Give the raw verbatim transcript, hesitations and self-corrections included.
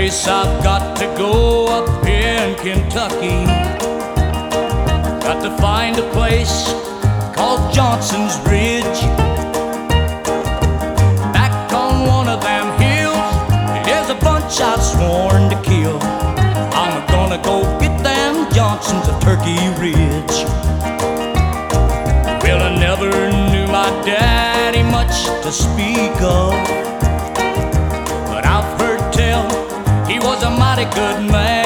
place I've got to go up here in Kentucky. Got to find a place called Johnson's Ridge. Back on one of them hills, there's a bunch I've sworn to kill. I'm gonna go get them Johnsons of Turkey Ridge. Well, I never knew my daddy much to speak of, but I've heard tell he was a mighty good man.